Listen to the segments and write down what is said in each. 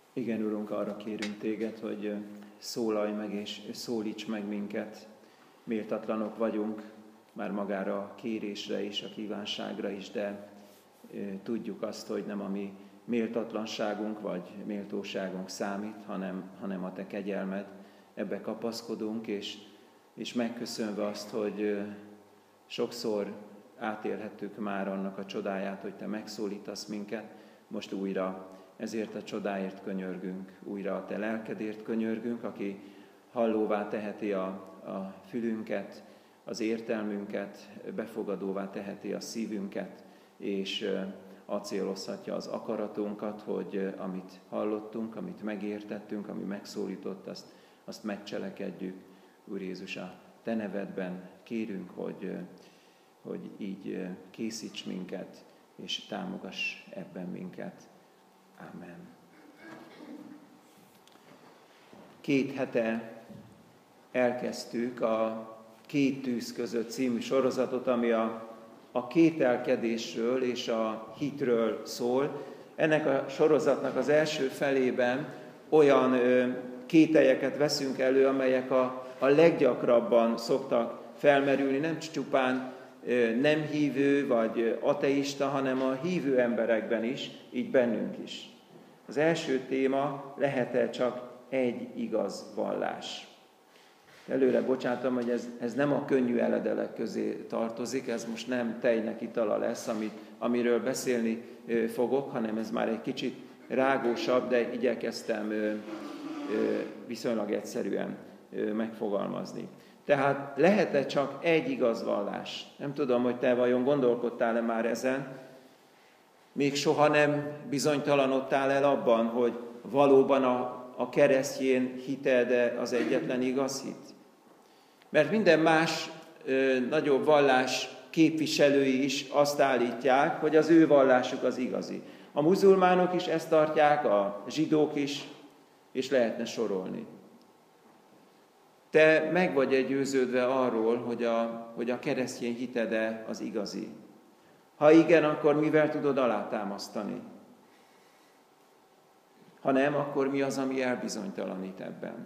Igen, Urunk, arra kérünk Téged, hogy szólalj meg és szólíts meg minket. Méltatlanok vagyunk, már magára a kérésre és a kívánságra is, de tudjuk azt, hogy nem a mi méltatlanságunk vagy méltóságunk számít, hanem a Te kegyelmed. Ebbe kapaszkodunk, és megköszönve azt, hogy sokszor átélhettük már annak a csodáját, hogy Te megszólítasz minket, most újra ezért a csodáért könyörgünk, újra a Te lelkedért könyörgünk, aki hallóvá teheti a fülünket, az értelmünket, befogadóvá teheti a szívünket, és acélozhatja az akaratunkat, hogy amit hallottunk, amit megértettünk, ami megszólított, azt megcselekedjük. Úr Jézus, a Te nevedben kérünk, hogy így készíts minket, és támogass ebben minket. Amen. 2 hete elkezdtük a Két tűz között című sorozatot, ami a kételkedésről és a hitről szól. Ennek a sorozatnak az első felében olyan kételyeket veszünk elő, amelyek a leggyakrabban szoktak felmerülni, nem csupán nem hívő vagy ateista, hanem a hívő emberekben is, így bennünk is. Az első téma, lehet-e csak egy igaz vallás? Előre bocsátom, hogy ez nem a könnyű eledelek közé tartozik, ez most nem tejnek itala lesz, amiről beszélni fogok, hanem ez már egy kicsit rágósabb, de igyekeztem viszonylag egyszerűen megfogalmazni. Tehát lehet-e csak egy igaz vallás? Nem tudom, hogy te vajon gondolkodtál-e már ezen? Még soha nem bizonytalanodtál el abban, hogy valóban a keresztjén hited az egyetlen igaz hit? Mert minden más nagyobb vallás képviselői is azt állítják, hogy az ő vallásuk az igazi. A muzulmánok is ezt tartják, a zsidók is, és lehetne sorolni. Te meg vagy győződve arról, hogy a keresztény hited az igazi? Ha igen, akkor mivel tudod alátámasztani? Ha nem, akkor mi az, ami elbizonytalanít ebben?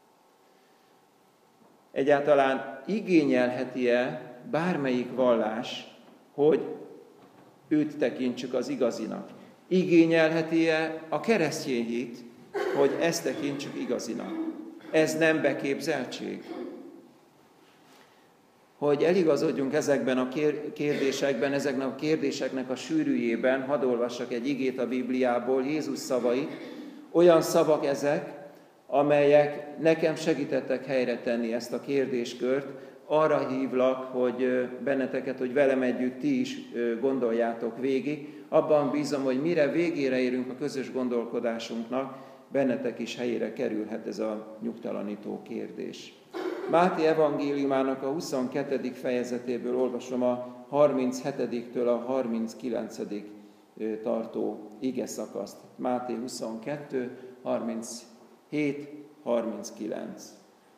Egyáltalán igényelheti-e bármelyik vallás, hogy őt tekintsük az igazinak? Igényelheti-e a keresztény hit, hogy ezt tekintsük igazinak? Ez nem beképzeltség? Hogy eligazodjunk ezekben a kérdésekben, ezeknek a kérdéseknek a sűrűjében, hadd olvassak egy igét a Bibliából, Jézus szavait, olyan szavak ezek, amelyek nekem segítettek helyre tenni ezt a kérdéskört. Arra hívlak, hogy benneteket, hogy velem együtt ti is gondoljátok végig. Abban bízom, hogy mire végére érünk a közös gondolkodásunknak, bennetek is helyére kerülhet ez a nyugtalanító kérdés. Máté evangéliumának a 22. fejezetéből olvasom a 37-től a 39. tartó igeszakaszt. Máté 22, 37, 39.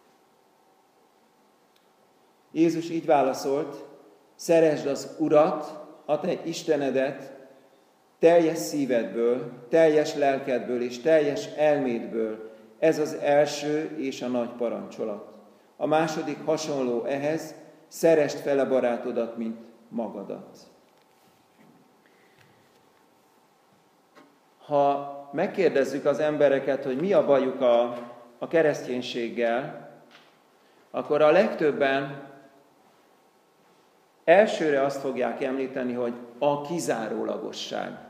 Jézus így válaszolt: szeresd az Urat, a te Istenedet, teljes szívedből, teljes lelkedből és teljes elmédből. Ez az első és a nagy parancsolat. A második hasonló ehhez: szeresd fele barátodat, mint magadat. Ha megkérdezzük az embereket, hogy mi a bajuk a kereszténységgel, akkor a legtöbben elsőre azt fogják említeni, hogy a kizárólagosság.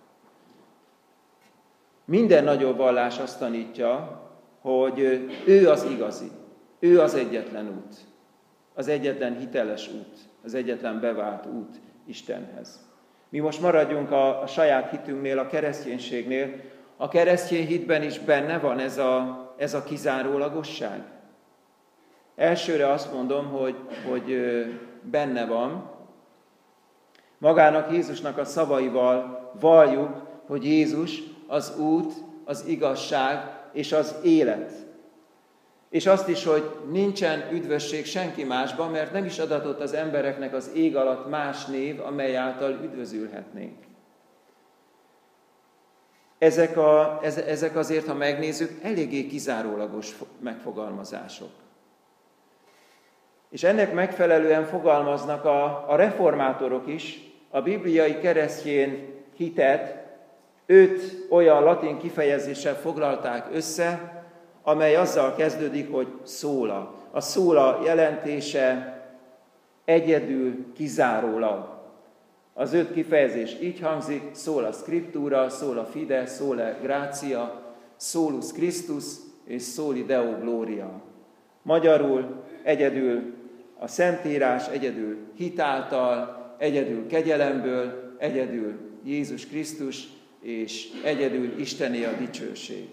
Minden nagyobb vallás azt tanítja, hogy ő az igazi, ő az egyetlen út, az egyetlen hiteles út, az egyetlen bevált út Istenhez. Mi most maradjunk a saját hitünknél, a kereszténységnél. A keresztény hitben is benne van ez a kizárólagosság. Elsőre azt mondom, hogy benne van. Magának Jézusnak a szavaival valljuk, hogy Jézus az út, az igazság és az élet. És azt is, hogy nincsen üdvösség senki másban, mert nem is adatott az embereknek az ég alatt más név, amely által üdvözülhetnénk. Ezek azért, ha megnézzük, eléggé kizárólagos megfogalmazások. És ennek megfelelően fogalmaznak a reformátorok is, a bibliai keresztény hitet 5 olyan latin kifejezéssel foglalták össze, amely azzal kezdődik, hogy szóla. A szóla jelentése egyedül, kizárólag. Az 5 kifejezés így hangzik: sola scriptura, sola fide, sola gratia, solus Christus és soli Deo gloria. Magyarul egyedül a Szentírás, egyedül hit által, egyedül kegyelemből, egyedül Jézus Krisztus, és egyedül Istené a dicsőség.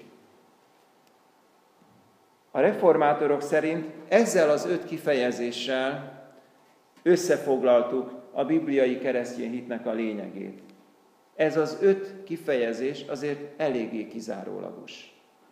A reformátorok szerint ezzel az 5 kifejezéssel összefoglaltuk a bibliai keresztény hitnek a lényegét. Ez az 5 kifejezés azért eléggé kizárólagos.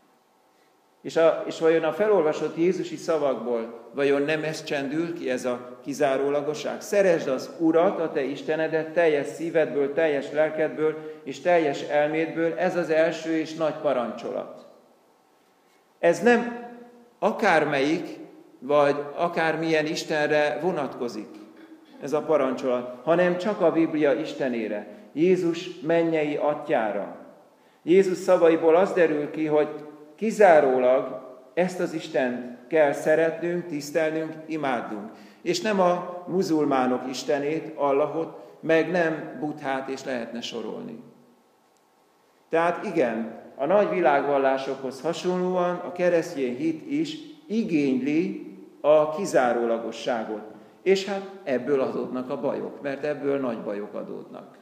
És vajon a felolvasott jézusi szavakból vajon nem ez csendül ki, ez a kizárólagosság? Szeresd az Urat, a te Istenedet, teljes szívedből, teljes lelkedből és teljes elmédből, ez az első és nagy parancsolat. Ez nem akármelyik, vagy akármilyen Istenre vonatkozik, ez a parancsolat, hanem csak a Biblia Istenére, Jézus mennyei atyára. Jézus szavaiból az derül ki, hogy kizárólag ezt az Istent kell szeretnünk, tisztelnünk, imádnunk. És nem a muzulmánok istenét, Allahot, meg nem Buddhát, és lehetne sorolni. Tehát igen, a nagy világvallásokhoz hasonlóan a keresztény hit is igényli a kizárólagosságot. És hát ebből adódnak a bajok, mert ebből nagy bajok adódnak.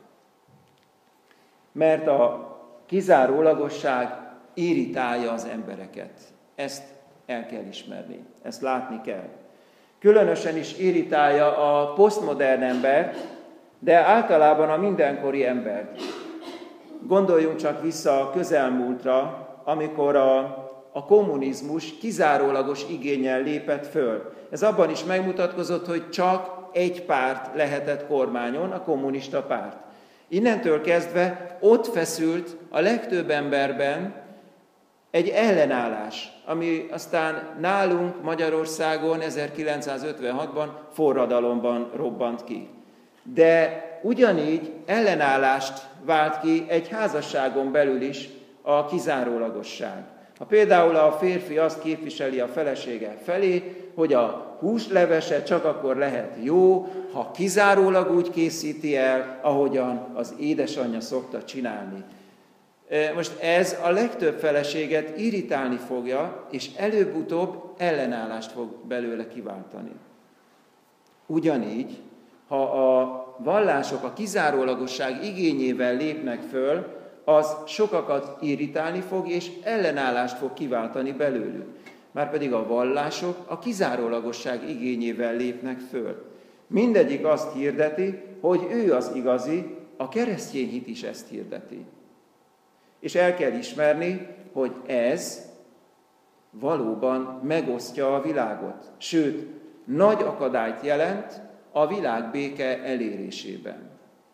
Mert a kizárólagosság irritálja az embereket. Ezt el kell ismerni, ezt látni kell. Különösen is irritálja a posztmodern embert, de általában a mindenkori embert. Gondoljunk csak vissza a közelmúltra, amikor a kommunizmus kizárólagos igénnyel lépett föl. Ez abban is megmutatkozott, hogy csak egy párt lehetett kormányon, a kommunista párt. Innentől kezdve ott feszült a legtöbb emberben egy ellenállás, ami aztán nálunk Magyarországon 1956-ban forradalomban robbant ki. De ugyanígy ellenállást vált ki egy házasságon belül is a kizárólagosság. Ha például a férfi azt képviseli a felesége felé, hogy a húslevese csak akkor lehet jó, ha kizárólag úgy készíti el, ahogyan az édesanyja szokta csinálni. Most ez a legtöbb feleséget irritálni fogja, és előbb-utóbb ellenállást fog belőle kiváltani. Ugyanígy, ha a vallások a kizárólagosság igényével lépnek föl, az sokakat irritálni fog, és ellenállást fog kiváltani belőlük. Márpedig a vallások a kizárólagosság igényével lépnek föl. Mindegyik azt hirdeti, hogy ő az igazi, a keresztény hit is ezt hirdeti. És el kell ismerni, hogy ez valóban megosztja a világot. Sőt, nagy akadályt jelent a világbéke elérésében.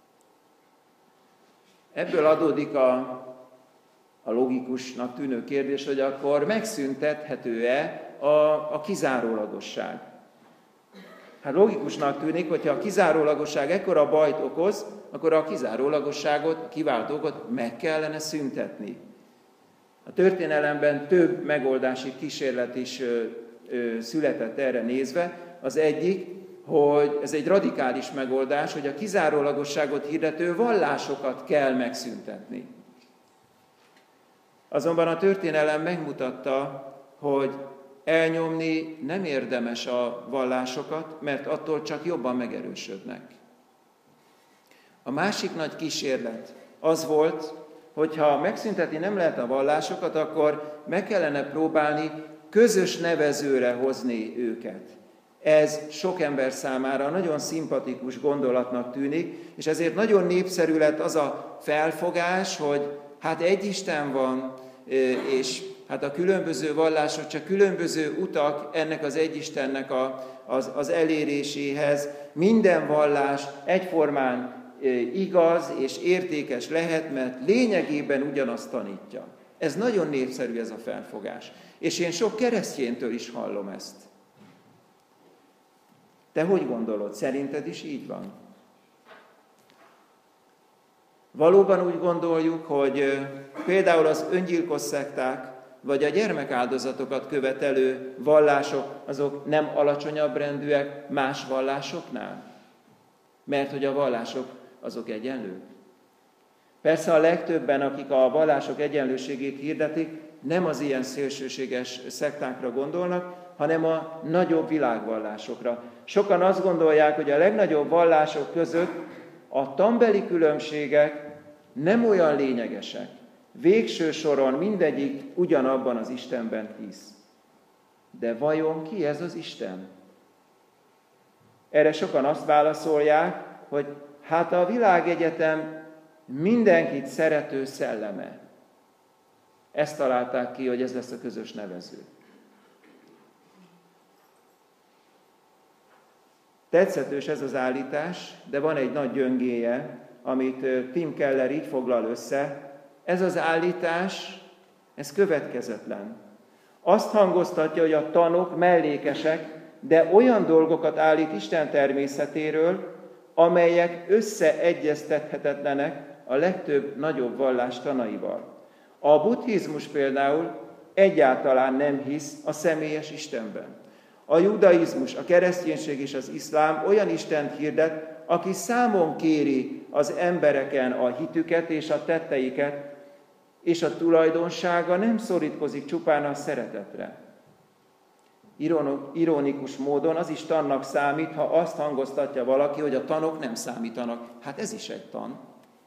Ebből adódik a logikusnak tűnő kérdés, hogy akkor megszüntethető-e a kizárólagosság. Hát logikusnak tűnik, hogyha a kizárólagosság ekkora bajt okoz, akkor a kizárólagosságot, a kiváltókat meg kellene szüntetni. A történelemben több megoldási kísérlet is született erre nézve. Az egyik, hogy ez egy radikális megoldás, hogy a kizárólagosságot hirdető vallásokat kell megszüntetni. Azonban a történelem megmutatta, hogy elnyomni nem érdemes a vallásokat, mert attól csak jobban megerősödnek. A másik nagy kísérlet az volt, hogy ha megszüntetni nem lehet a vallásokat, akkor meg kellene próbálni közös nevezőre hozni őket. Ez sok ember számára nagyon szimpatikus gondolatnak tűnik, és ezért nagyon népszerű lett az a felfogás, hogy hát egy Isten van, és hát a különböző vallások csak különböző utak ennek az egy Istennek az eléréséhez. Minden vallás egyformán igaz és értékes lehet, mert lényegében ugyanazt tanítja. Ez nagyon népszerű ez a felfogás. És én sok kereszténytől is hallom ezt. Te hogy gondolod? Szerinted is így van? Valóban úgy gondoljuk, hogy például az öngyilkos szekták, vagy a gyermekáldozatokat követelő vallások, azok nem alacsonyabb rendűek más vallásoknál? Mert hogy a vallások azok egyenlők. Persze a legtöbben, akik a vallások egyenlőségét hirdetik, nem az ilyen szélsőséges szektákra gondolnak, hanem a nagyobb világvallásokra. Sokan azt gondolják, hogy a legnagyobb vallások között a tanbeli különbségek nem olyan lényegesek. Végső soron mindegyik ugyanabban az Istenben hisz. De vajon ki ez az Isten? Erre sokan azt válaszolják, hogy hát a világegyetem mindenkit szerető szelleme. Ezt találták ki, hogy ez lesz a közös nevező. Tetszetős ez az állítás, de van egy nagy gyöngéje, amit Tim Keller így foglal össze. Ez az állítás, ez következetlen. Azt hangoztatja, hogy a tanok mellékesek, de olyan dolgokat állít Isten természetéről, amelyek összeegyeztethetetlenek a legtöbb nagyobb vallás tanaival. A buddhizmus például egyáltalán nem hisz a személyes Istenben. A judaizmus, a kereszténység és az iszlám olyan Istent hirdet, aki számon kéri az embereken a hitüket és a tetteiket, és a tulajdonsága nem szorítkozik csupán a szeretetre. Ironikus módon az is tannak számít, ha azt hangoztatja valaki, hogy a tanok nem számítanak. Hát ez is egy tan.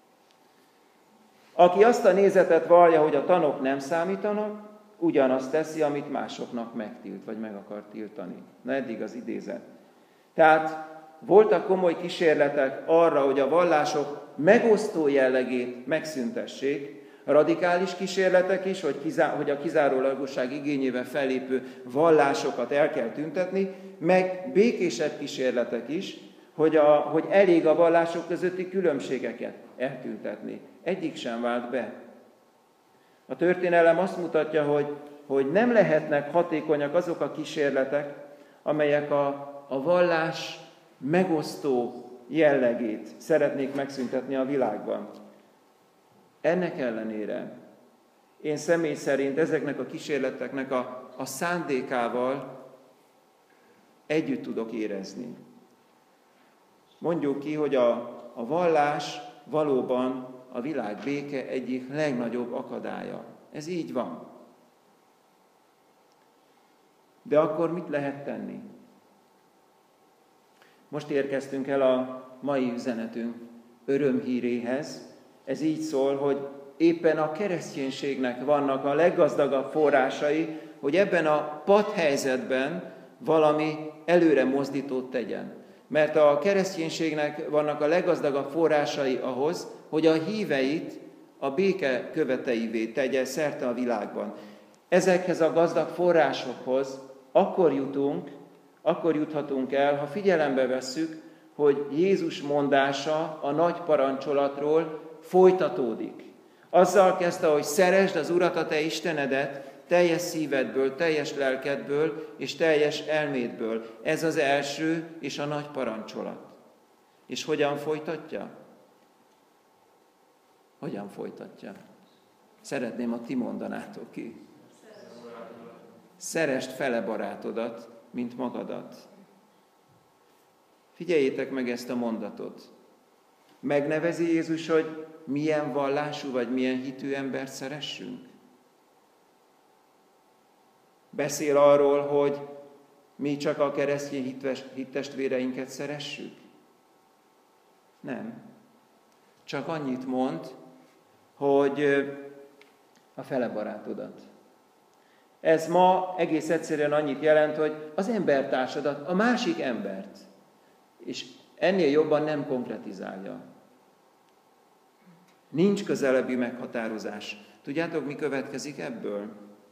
Aki azt a nézetet vallja, hogy a tanok nem számítanak, ugyanazt teszi, amit másoknak megtilt, vagy meg akar tiltani. Na eddig az idézet. Tehát voltak komoly kísérletek arra, hogy a vallások megosztó jellegét megszüntessék, radikális kísérletek is, hogy a kizárólagosság igényével fellépő vallásokat el kell tüntetni, meg békésebb kísérletek is, hogy elég a vallások közötti különbségeket eltüntetni. Egyik sem vált be. A történelem azt mutatja, hogy nem lehetnek hatékonyak azok a kísérletek, amelyek a vallás megosztó jellegét szeretnék megszüntetni a világban. Ennek ellenére én személy szerint ezeknek a kísérleteknek a szándékával együtt tudok érezni. Mondjuk ki, hogy a vallás valóban a világ béke egyik legnagyobb akadálya. Ez így van. De akkor mit lehet tenni? Most érkeztünk el a mai üzenetünk örömhíréhez. Ez így szól, hogy éppen a kereszténységnek vannak a leggazdagabb forrásai, hogy ebben a patthelyzetben valami előre mozdítót tegyen. Mert a kereszténységnek vannak a leggazdagabb forrásai ahhoz, hogy a híveit a béke követeivé tegye szerte a világban. Ezekhez a gazdag forrásokhoz akkor juthatunk el, ha figyelembe vesszük, hogy Jézus mondása a nagy parancsolatról folytatódik. Azzal kezdte, hogy szeresd az Urat, a te Istenedet, teljes szívedből, teljes lelkedből és teljes elmédből. Ez az első és a nagy parancsolat. És hogyan folytatja? Hogyan folytatja? Szeretném, ha ti mondanátok ki. Szeresd fele barátodat, mint magadat. Figyeljétek meg ezt a mondatot. Megnevezi Jézus, hogy milyen vallású vagy milyen hitű embert szeressünk? Beszél arról, hogy mi csak a keresztény hittestvéreinket szeressük? Nem. Csak annyit mond, hogy a fele barátodat. Ez ma egész egyszerűen annyit jelent, hogy az embertársadat, a másik embert. És ennél jobban nem konkretizálja. Nincs közelebbi meghatározás. Tudjátok, mi következik ebből?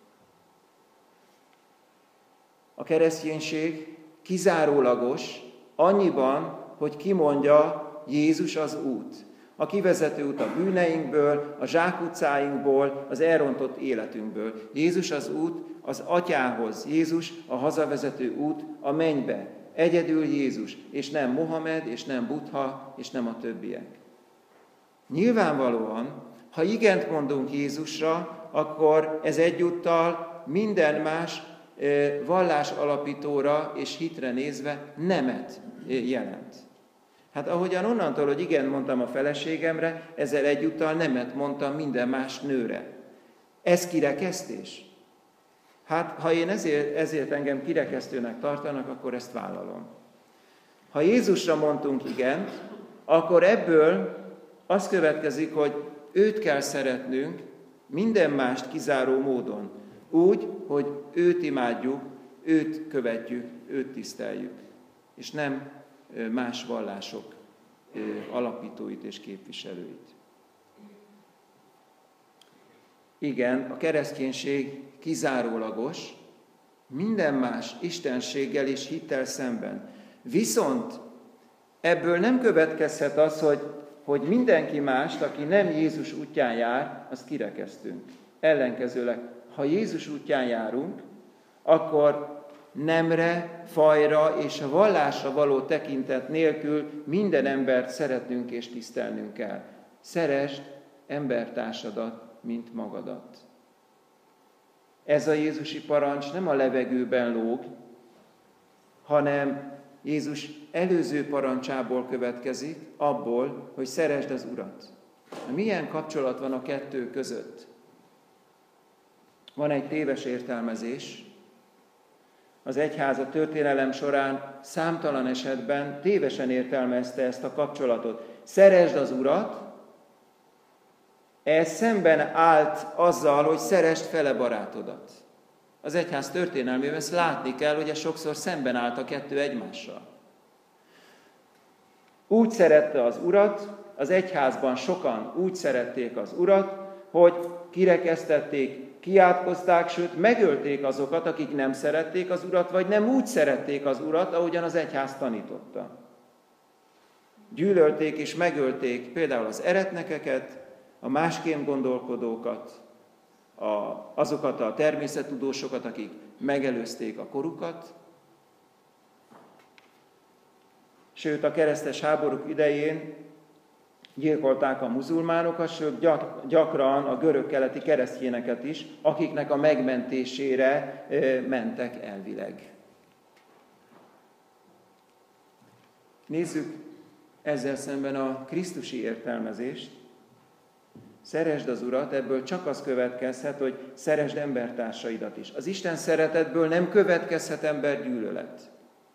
A kereszténység kizárólagos annyiban, hogy kimondja Jézus az út. A kivezető út a bűneinkből, a zsákutcáinkból, az elrontott életünkből. Jézus az út az Atyához. Jézus a hazavezető út a mennybe. Egyedül Jézus, és nem Mohamed, és nem Buddha, és nem a többiek. Nyilvánvalóan, ha igent mondunk Jézusra, akkor ez egyúttal minden más vallás alapítóra és hitre nézve nemet jelent. Hát ahogyan onnantól, hogy igen mondtam a feleségemre, ezzel egyúttal nemet mondtam minden más nőre. Ez kirekesztés? Hát, ha én ezért engem kirekesztőnek tartanak, akkor ezt vállalom. Ha Jézusra mondtunk igent, akkor ebből az következik, hogy őt kell szeretnünk minden mást kizáró módon. Úgy, hogy őt imádjuk, őt követjük, őt tiszteljük. És nem más vallások alapítóit és képviselőit. Igen, a kereszténység kizárólagos, minden más istenséggel és hittel szemben. Viszont ebből nem következhet az, hogy mindenki mást, aki nem Jézus útján jár, azt kirekesztünk. Ellenkezőleg, ha Jézus útján járunk, akkor nemre, fajra és a vallásra való tekintet nélkül minden embert szeretnünk és tisztelnünk kell. Szeresd embertársadat, mint magadat. Ez a jézusi parancs nem a levegőben lóg, hanem Jézus előző parancsából következik, abból, hogy szeresd az Urat. Milyen kapcsolat van a kettő között? Van egy téves értelmezés. Az egyház a történelem során számtalan esetben tévesen értelmezte ezt a kapcsolatot. Szeresd az Urat, ez szemben állt azzal, hogy szeresd fele barátodat. Az egyház történelmében ezt látni kell, hogy ez sokszor szemben állt a kettő egymással. Úgy szerette az Urat, az egyházban sokan úgy szerették az Urat, hogy kirekesztették, kiátkozták, sőt megölték azokat, akik nem szerették az Urat, vagy nem úgy szerették az Urat, ahogyan az egyház tanította. Gyűlölték és megölték például az eretnekeket, a másként gondolkodókat, azokat a természettudósokat, akik megelőzték a korukat. Sőt, a keresztes háborúk idején gyilkolták a muzulmánokat, sőt, gyakran a görög-keleti keresztényeket is, akiknek a megmentésére mentek elvileg. Nézzük ezzel szemben a krisztusi értelmezést. Szeresd az Urat, ebből csak az következhet, hogy szeresd embertársaidat is. Az Isten szeretetből nem következhet embergyűlölet.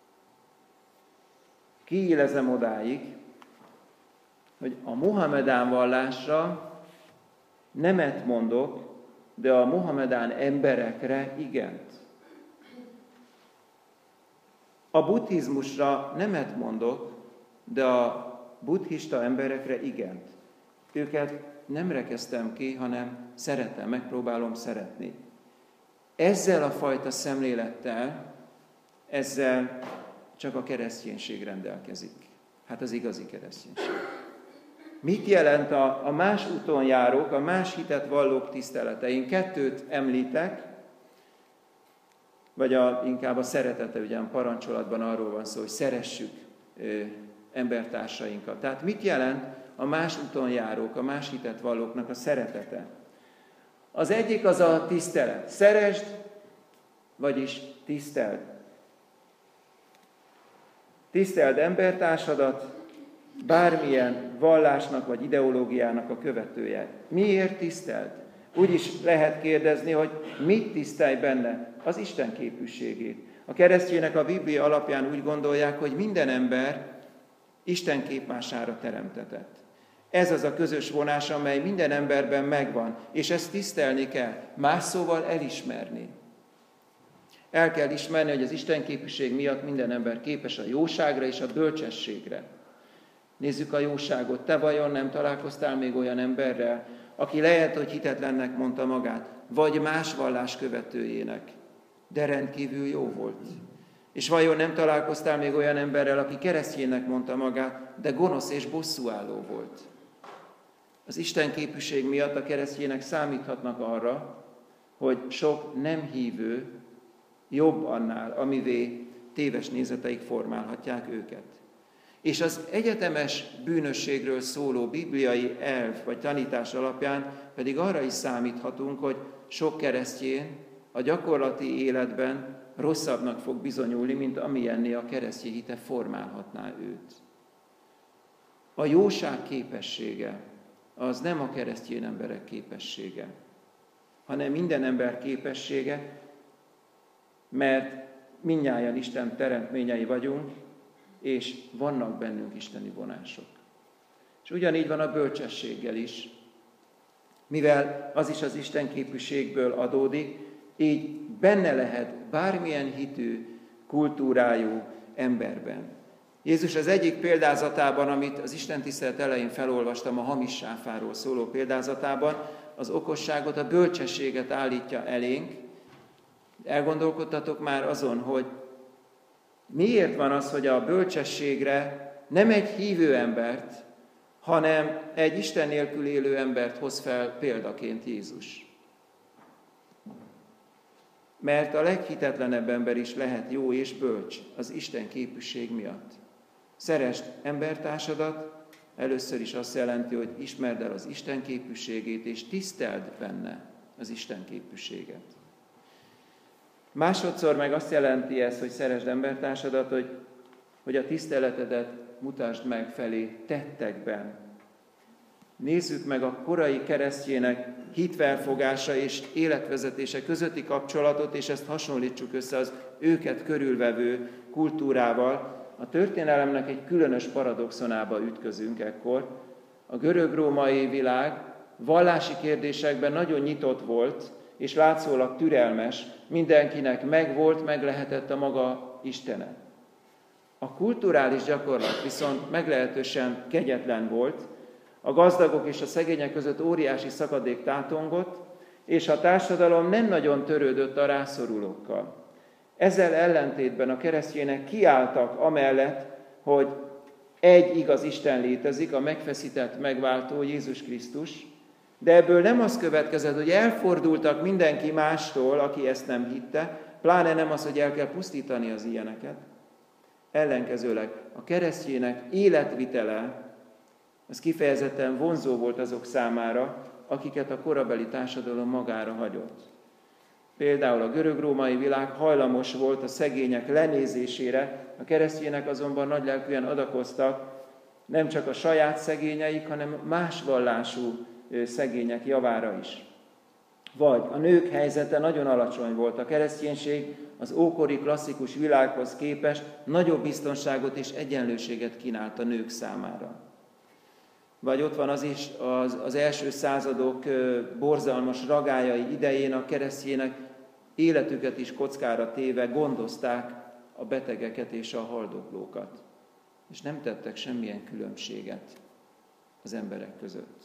Kiélezem odáig, hogy a mohamedán vallásra nemet mondok, de a mohamedán emberekre igent. A buddhizmusra nemet mondok, de a buddhista emberekre igent. Őket nem rekeztem ki, hanem szeretem, megpróbálom szeretni. Ezzel a fajta szemlélettel, ezzel csak a kereszténység rendelkezik. Hát az igazi kereszténység. Mit jelent a más úton járók, a más hitet vallók tisztelete? Én kettőt említek, vagy inkább a szeretete, ugye a parancsolatban arról van szó, hogy szeressük embertársainkat. Tehát mit jelent a más úton járók, a más hitet vallóknak a szeretete? Az egyik az a tisztelet. Szeresd, vagyis tiszteld. Tiszteld embertársadat, bármilyen vallásnak vagy ideológiának a követője. Miért tiszteld? Úgy is lehet kérdezni, hogy mit tisztelj benne? Az Isten képűségét. A keresztjének a Biblia alapján úgy gondolják, hogy minden ember Isten képmására teremtetett. Ez az a közös vonás, amely minden emberben megvan, és ezt tisztelni kell, más szóval elismerni. El kell ismerni, hogy az Isten képűség miatt minden ember képes a jóságra és a bölcsességre. Nézzük a jóságot. Te vajon nem találkoztál még olyan emberrel, aki lehet, hogy hitetlennek mondta magát, vagy más vallás követőjének, de rendkívül jó volt. És vajon nem találkoztál még olyan emberrel, aki keresztjének mondta magát, de gonosz és bosszúálló volt? Az Isten képűség miatt a keresztjének számíthatnak arra, hogy sok nem hívő jobb annál, amivé téves nézeteik formálhatják őket. És az egyetemes bűnösségről szóló bibliai elv vagy tanítás alapján pedig arra is számíthatunk, hogy sok keresztjén a gyakorlati életben rosszabbnak fog bizonyulni, mint amilyenné a keresztény hite formálhatná őt. A jóság képessége az nem a keresztény emberek képessége, hanem minden ember képessége, mert mindnyájan Isten teremtményei vagyunk, és vannak bennünk isteni vonások. És ugyanígy van a bölcsességgel is. Mivel az is az Isten képűségből adódik, így benne lehet bármilyen hitű, kultúrájú emberben. Jézus az egyik példázatában, amit az istentisztelet elején felolvastam, a hamis sáfáról szóló példázatában, az okosságot, a bölcsességet állítja elénk. Elgondolkodtatok már azon, hogy miért van az, hogy a bölcsességre nem egy hívő embert, hanem egy Isten nélkül élő embert hoz fel példaként Jézus. Mert a leghitetlenebb ember is lehet jó és bölcs az Isten képűség miatt. Szeresd embertársadat, először is azt jelenti, hogy ismerd el az Isten képűségét, és tiszteld benne az Isten képűséget. Másodszor meg azt jelenti ez, hogy szeresd embertársadat, hogy a tiszteletedet mutasd meg felé tettekben. Nézzük meg a korai keresztjének hitfelfogása és életvezetése közötti kapcsolatot, és ezt hasonlítsuk össze az őket körülvevő kultúrával. A történelemnek egy különös paradoxonába ütközünk ekkor. A görög-római világ vallási kérdésekben nagyon nyitott volt, és látszólag türelmes, mindenkinek meg lehetett a maga istene. A kulturális gyakorlat viszont meglehetősen kegyetlen volt, a gazdagok és a szegények között óriási szakadék tátongott, és a társadalom nem nagyon törődött a rászorulókkal. Ezzel ellentétben a keresztjének kiálltak amellett, hogy egy igaz Isten létezik, a megfeszített megváltó Jézus Krisztus, de ebből nem az következett, hogy elfordultak mindenki mástól, aki ezt nem hitte, pláne nem az, hogy el kell pusztítani az ilyeneket. Ellenkezőleg a keresztjének életvitele az kifejezetten vonzó volt azok számára, akiket a korabeli társadalom magára hagyott. Például a görög-római világ hajlamos volt a szegények lenézésére, a keresztjének azonban nagylelkűen adakoztak nem csak a saját szegényeik, hanem más vallású szegények javára is. Vagy a nők helyzete nagyon alacsony volt. A kereszténység az ókori klasszikus világhoz képest nagyobb biztonságot és egyenlőséget kínált a nők számára. Vagy ott van az is, az első századok borzalmas ragályai idején a keresztjének életüket is kockára téve gondozták a betegeket és a haldoklókat. És nem tettek semmilyen különbséget az emberek között.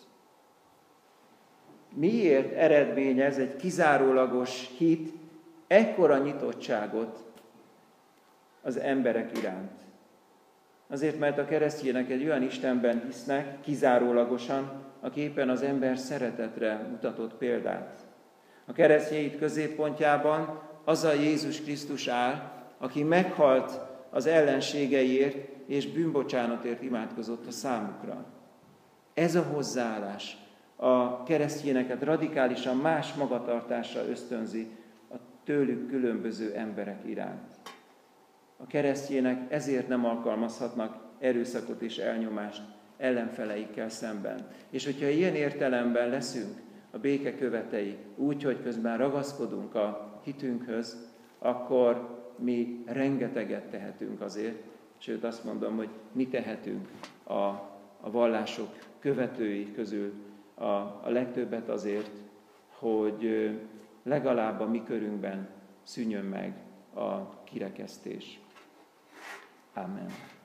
Miért eredményez egy kizárólagos hit ekkora nyitottságot az emberek iránt? Azért, mert a keresztjének egy olyan Istenben hisznek, kizárólagosan, aki éppen az ember szeretetre mutatott példát. A keresztény hit középpontjában az a Jézus Krisztus áll, aki meghalt az ellenségeiért, és bűnbocsánatért imádkozott a számukra. Ez a hozzáállás a keresztjéneket radikálisan más magatartásra ösztönzi a tőlük különböző emberek iránt. A keresztjének ezért nem alkalmazhatnak erőszakot és elnyomást ellenfeleikkel szemben. És hogyha ilyen értelemben leszünk a béke követei, úgy, hogy közben ragaszkodunk a hitünkhöz, akkor mi rengeteget tehetünk azért, sőt azt mondom, hogy mi tehetünk a vallások követői közül a legtöbbet azért, hogy legalább a mi körünkben szűnjön meg a kirekesztés. Amen.